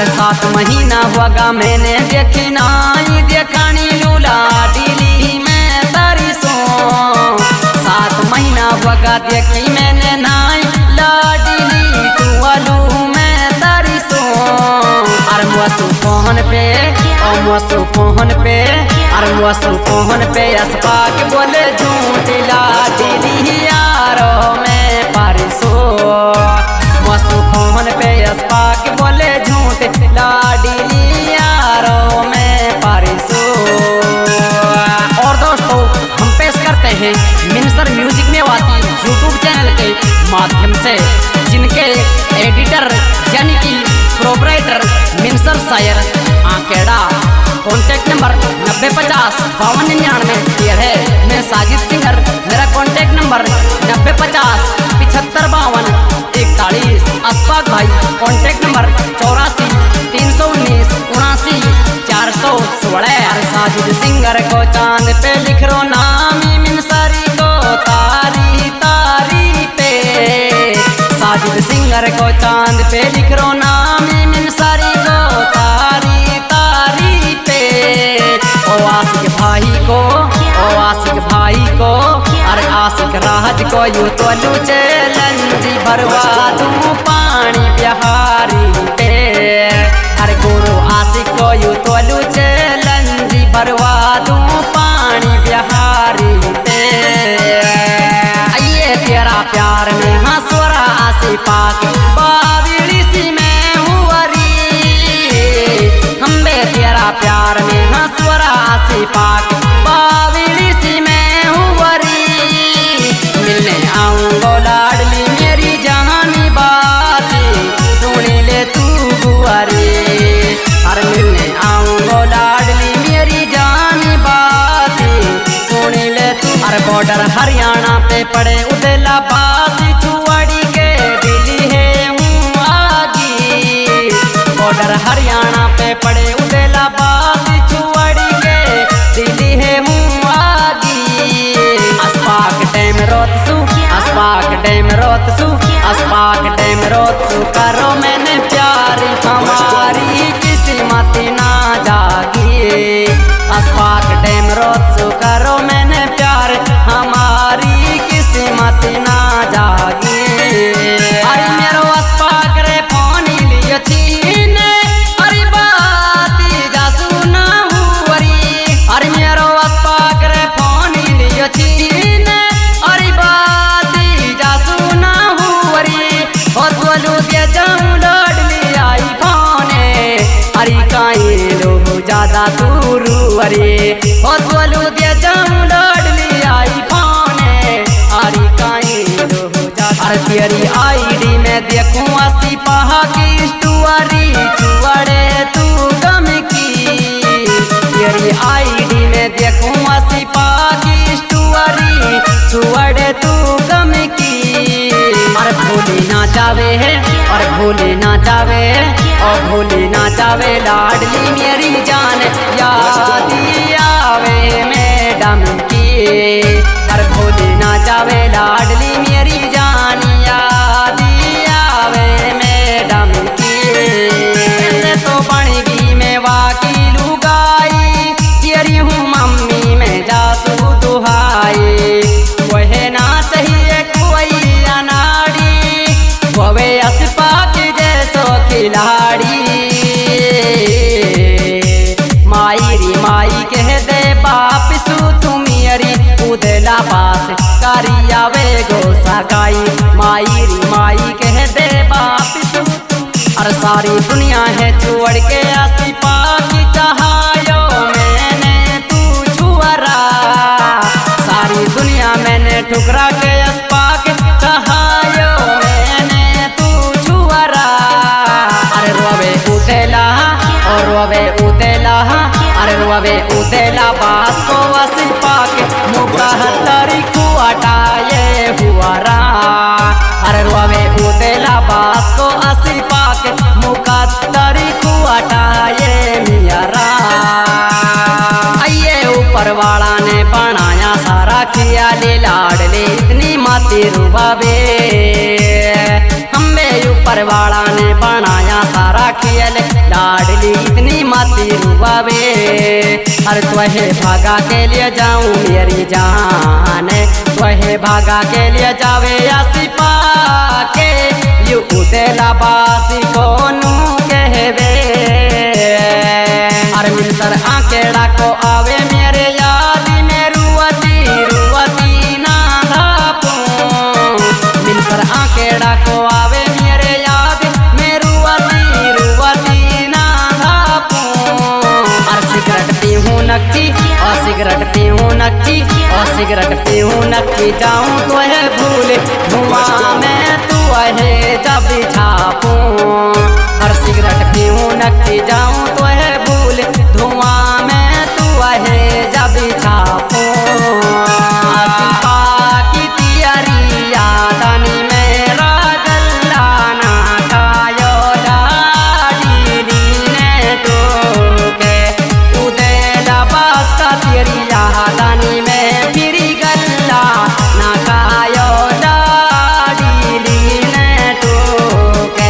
अरे 7 महीना हुआ मैंने देखी नाई देखानी लूला दिली में तारी सो 7 महीना हुआ देखी मैंने नाई लाडली तुअलू में तारी सो अरे मुसु फोन पे ओ मुसु फोन पे अरे मुसु फोन पे असपा के बोले झूठी लाडली यारो में पारिसो मुसु फोन पे असपा के बोले झूठ लाडली यारो में पारिसो। और दोस्तों हम पेश करते हैं मिनसर म्यूजिक में वाती यूट्यूब चैनल के माध्यम से जिनके एडिटर यानी कि प्रोपराइटर मिनसर शायर आंकेड़ा। कॉन्टैक्ट नंबर 9050 5299 ये है। मैं साजिद सिंगर, मेरा कॉन्टैक्ट नंबर 9050 7552 41। अशफाक भाई कॉन्टैक्ट नंबर 84 319 79 416। साजिद सिंगर को चांद पे लिख रो नाम मिनसरी को तारी तारी पे। साजिद सिंगर को चांद पे लिख रो नाम मिनसरी को तारी तारी पे। ओ आशिक भाई को, ओ आशिक भाई को, अरे आशिक राहत को यू तो लूचे लंजी भरवा दूं पानी बिहारी पे। अरे गुरु आशिक को यू तो लूचे लंजी भरवा दूं पानी बिहारी पे। ये तेरा प्यार में हंसवरा आसी पाक बावली सी में हुआरी। हम बे तेरा प्यार में हंसवरा आसी पाक बावली सी में हुआरी। मिलने आऊंगो लाडली मेरी जहानी बात सुन ले तू गुआरी। अरे मिलने आऊंगो लाडली मेरी जानी बात सुन ले तू। अरे बॉर्डर हरियाणा पे पड़े उदेला बासी चुवाड़ी के दिल्ली है हूँ आगी। बॉर्डर हरियाणा पे पड़े उदेला बासी चुवाड़ी के दिल्ली है हूँ आगी। अशफाक डैम रोतसू, अशफाक डैम रोतसू, अशफाक डैम रोतसू करो मैंने प्यार हमारी किस्मत ना जागी। अशफाक डैम रोतसू करो मैंने प्यार हमारी किस्मत ना जागी। अरे मेरो अशफाक रे फोन लियो छीने अरे बाती जा सुना हुआरी। अरे मेरो अशफाक रे फोन लियो छीने अरे बाती जा सुना हुआरी। ओ बोलू दे जाऊं लाडली आई फोने अरे काई लो ज्यादा दूरू अरे। ओ बोलू दे जाऊं लाडली आई फोने अरे काई लो ज्यादा। अरे तेरी आईडी में देखूं असी पहा की स्टोरी चुवड़े तू गम की। तेरी आईडी में देखूं असी पहा की स्टोरी चुवड़े तू गम की। अरे भूले ना जावे है और भूले ना जावे और भूले ना जावे लाडली मेरी जान याद आवे मैडम की। अरे भूले ना जावे लाडली मेरी जान याद आवे मैडम की। ऐसे तो बनेगी मैं वाकी लुगाई तेरी हूँ मम्मी में जासू दुहाई। वह ना चाहिए कोई अनाड़ी वह अशफाक जैसो खिलाड़ी। माई री माई कह दे बाप सू तुम मेरी उदला पास करिया वे गो सगाई। माई री माई कह दे बाप सू। अरे सारी दुनिया है छोड़ के अशफाक चाहायो मैंने तू छुआरा। सारी दुनिया मैंने ठुकरा के अशफाक चाहायो मैंने तू छुआरा। अरे रोवे उदेला और रोवे उदेला, अरे रोवे उदेला बास को अशफाक मुका हतारी खुआटाए हुआरा। अरे रोवे उदेला बास को अशफाक मुका हतारी खुआटाए मियारा। आइए ऊपर वाला ने बनाया सारा खियाली लाडली इतनी माती रुबावे। हम ऊपर वाला ने बनाया सारा खियल लाडली इतनी माती रुआवे। अरे तुहे भागा के लिए जाऊं मेरी जान, तुहे भागा के लिए जावे आसिफा के यू उतेला बासी कोनू कहवे। अरे मिलसर आकेड़ा को आवे मेरे याद में रुआती रुआती ना धापू। मिलसर आकेड़ा को आवे मेरे याद में रुआती रुआती ना धापू। और सिगरेट पी हूँ नक्की और सिगरेट पी हूँ नक्की और सिगरेट पी हूँ नक्की। जाऊँ तो है भूल धुआं में तू है जब छापूं। और सिगरेट पी हूँ नक्की जाऊँ तो है भूल धुआं में तू है जब छापूं। आसिफा की तियारी यादानी मेरा गल्ला ना खायो लाडली ने टोके। उदे लबास का तेरी यादानी में फिरी गल्ला ना खायो लाडली ने टोके।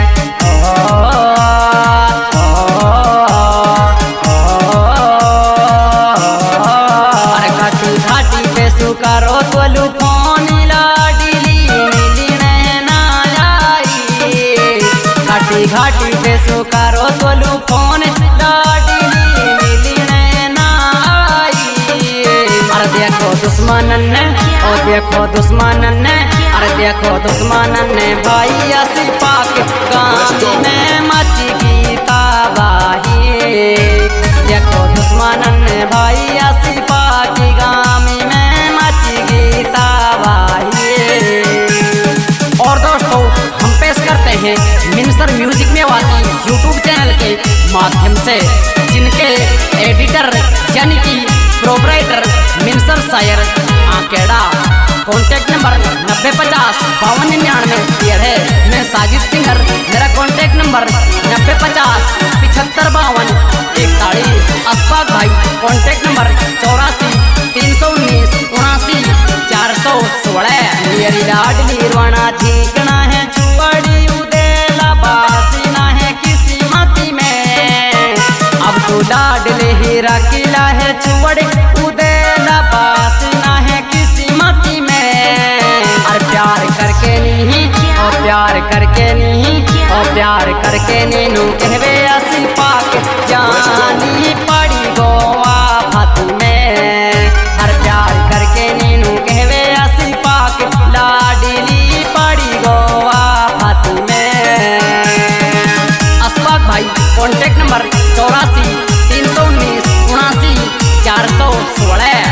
घाटी पे सुकारो तोलू फोन लाडली मिलने ना आई। घाटी पे सुकारो तोलू फोन लाडली मिलने ना आई। अरे देखो दुश्मनन ने ओ देखो दुश्मनन ने अरे देखो दुश्मनन ने भाई आसिफा के गाँव में मची की तबाही। देखो दुश्मनन ने भाई आसिफा की गाँव में मची की तबाही। और दोस्तों हम पेश करते हैं मिनसर म्यूजिक में वाली यूट्यूब चैनल के माध्यम से, जिनके एडिटर यानी कि प्रोपराइटर मिनसर शायर आकेड़ा। कॉन्टैक्ट नंबर 9050 5299 है। मैं साजिद सिंगर, मेरा कॉन्टैक्ट नंबर 9050 7552 41। अशफाक भाई कॉन्टैक्ट नंबर 84 319 79 416। मेरी लाडली रवाना झीकना है चुवड़ी उदेला बासी ना है किसी मती में। अब तो लाडले हीरा किला है चुवड़ी उदेला बासी ना है किसी मती में। और प्यार करके नहीं और प्यार करके नहीं और प्यार करके नीनू कहवे आसिफा के जानी पड़ी गोवा फत में। और प्यार करके नीनू कहवे आसिफा के लाडली पड़ी गोवा फत में। अशफाक भाई कॉन्टैक्ट नंबर 84 319 79 416।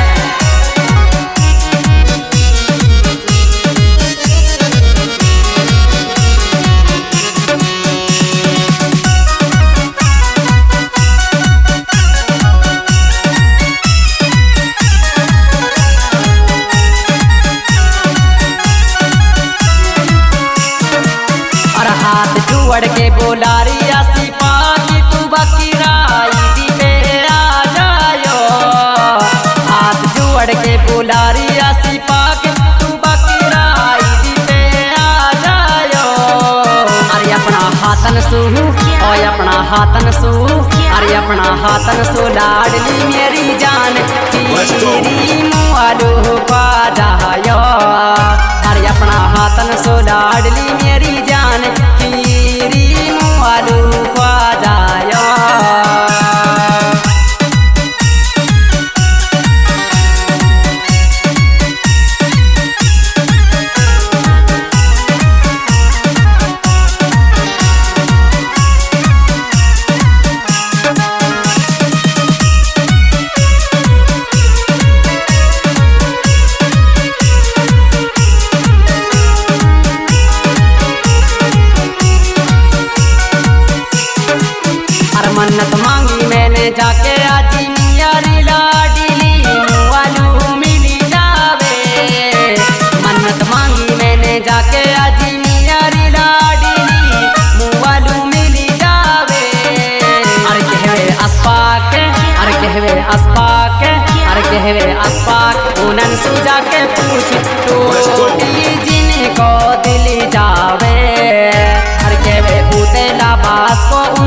जुड़ के बोलारी आसिफा की तू बकीराई दी पे आ जायो। हाथ जुड़ के बोलारी आसिफा की तू बकीराई दी पे आ जायो। अरे अपना हाथन सू और अपना हाथन सू अरे अपना हाथन सू लाडली मेरी जान तेरी मुआलू पा जायो। अरे अपना हाथन सू लाडली मेरी जान तेरी मुआलू पा जायो। मन्नत मांगी मैंने जाके आजी मियारी लाडली मुआलू मिली जावे। मन्नत मांगी मैंने जाके आजी मियारी लाडली मुआलू मिली जावे। अरे कहवे अशफाक अरे कहवे अशफाक अरे कहवे अशफाक उनन सुजा के पूछ टोटी जिनको दिल जावे। अरे कहवे उते लाबास को